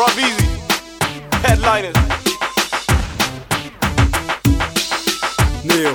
Ravisi, Headliners. Neo,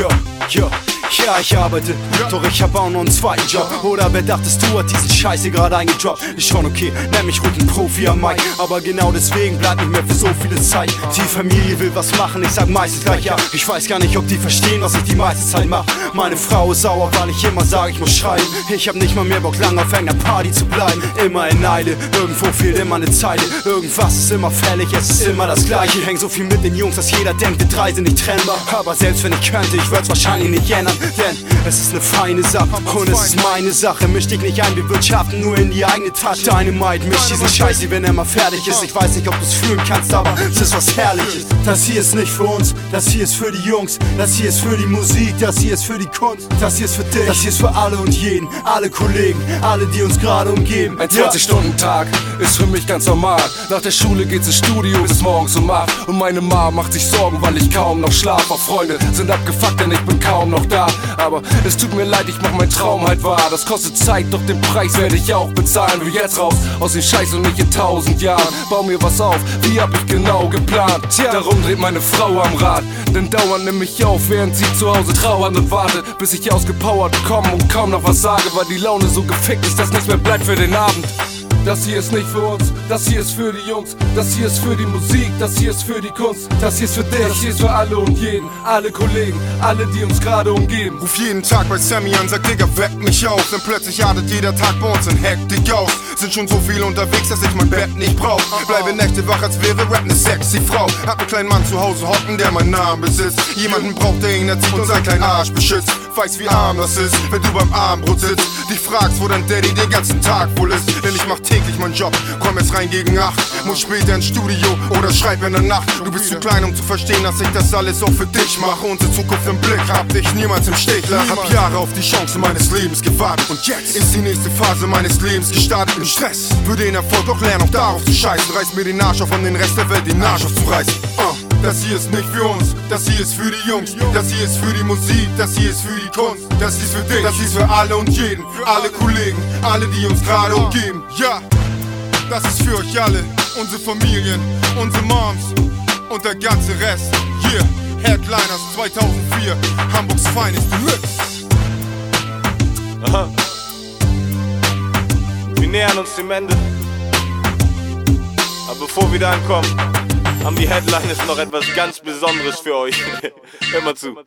ja, ich arbeite, doch ich hab auch noch einen zweiten Job. Oder wer dachtest du, hat diesen Scheiß hier gerade eingedroppt? Ist schon okay, nenn mich ruhig ein Profi am Mic, aber genau deswegen bleibt nicht mehr für so viele Zeit. Die Familie will was machen, ich sag meistens gleich ja. Ich weiß gar nicht, ob die verstehen, was ich die meiste Zeit mach. Meine Frau ist sauer, weil ich immer sage, ich muss schreiben. Ich hab nicht mal mehr Bock, lang auf einer Party zu bleiben. Immer in Eile, irgendwo fehlt immer eine Zeile. Irgendwas ist immer fällig, es ist immer das Gleiche. Häng so viel mit den Jungs, dass jeder denkt, wir drei sind nicht trennbar. Aber selbst wenn ich könnte, ich würd's wahrscheinlich nicht ändern. Denn es ist eine feine Sache und es ist meine Sache. Misch dich nicht ein, wir wirtschaften nur in die eigene Tasche. Dynamite mischt diesen Scheiß hier, wenn er mal fertig ist. Ich weiß nicht, ob du's fühlen kannst, aber es ist was Herrliches. Das hier ist nicht für uns, das hier ist für die Jungs. Das hier ist für die Musik, das hier ist für die Kunst. Das hier ist für dich, das hier ist für alle und jeden. Alle Kollegen, alle, die uns gerade umgeben. Ein 20-Stunden-Tag ist für mich ganz normal. Nach der Schule geht's ins Studio bis morgens um 8. Und meine Mom macht sich Sorgen, weil ich kaum noch schlaf. Auch Freunde sind abgefuckt, denn ich bin kaum noch da. Aber es tut mir leid, ich mach meinen Traum halt wahr. Das kostet Zeit, doch den Preis werde ich auch bezahlen. Wie jetzt raus aus dem Scheiß und nicht in 1000 Jahren. Bau mir was auf, wie hab ich genau geplant. Tja, darum dreht meine Frau am Rad. Denn dauernd nimm mich auf, während sie zu Hause trauert und wartet, bis ich ausgepowert komme und kaum noch was sage, weil die Laune so gefickt ist, dass nichts mehr bleibt für den Abend. Das hier ist nicht für uns, das hier ist für die Jungs. Das hier ist für die Musik, das hier ist für die Kunst. Das hier ist für dich, das hier ist für alle und jeden. Alle Kollegen, alle, die uns gerade umgeben. Ruf jeden Tag bei Sammy an, sag Digga, weck mich auf. Denn plötzlich artet jeder Tag bei uns in Hektik aus. Sind schon so viele unterwegs, dass ich mein Bett nicht brauch. Bleibe Nächte wach, als wäre Rap ne sexy Frau. Hab einen kleinen Mann zu Hause hocken, der meinen Namen besitzt. Jemanden braucht, der ihn erzieht und seinen kleinen Arsch beschützt. Weiß wie arm das ist, wenn du beim Abendbrot sitzt. Dich fragst, wo dein Daddy den ganzen Tag wohl ist. Denn ich mach täglich meinen Job, komm erst rein gegen 8. Muss später ins Studio oder schreib in der Nacht. Du bist zu klein, um zu verstehen, dass ich das alles auch für dich mache. Unsere Zukunft im Blick, hab dich niemals im Stich lassen. Hab Jahre auf die Chance meines Lebens gewartet. Und jetzt ist die nächste Phase meines Lebens gestartet. Im Stress für den Erfolg, doch lern auch darauf zu scheißen. Reiß mir den Arsch auf, um den Rest der Welt den Arsch aufzureißen. Das hier ist nicht für uns, das hier ist für die Jungs. Das hier ist für die Musik, das hier ist für die Kunst. Das hier ist für dich, das hier ist für alle und jeden. Alle Kollegen, alle, die uns gerade umgeben. Ja, das ist für euch alle, unsere Familien, unsere Moms und der ganze Rest. Hier, Headliners 2004, Hamburgs Finest Deluxe. Aha. Wir nähern uns dem Ende. Aber bevor wir da ankommen, haben die Headliners noch etwas ganz Besonderes für euch. Hör mal zu.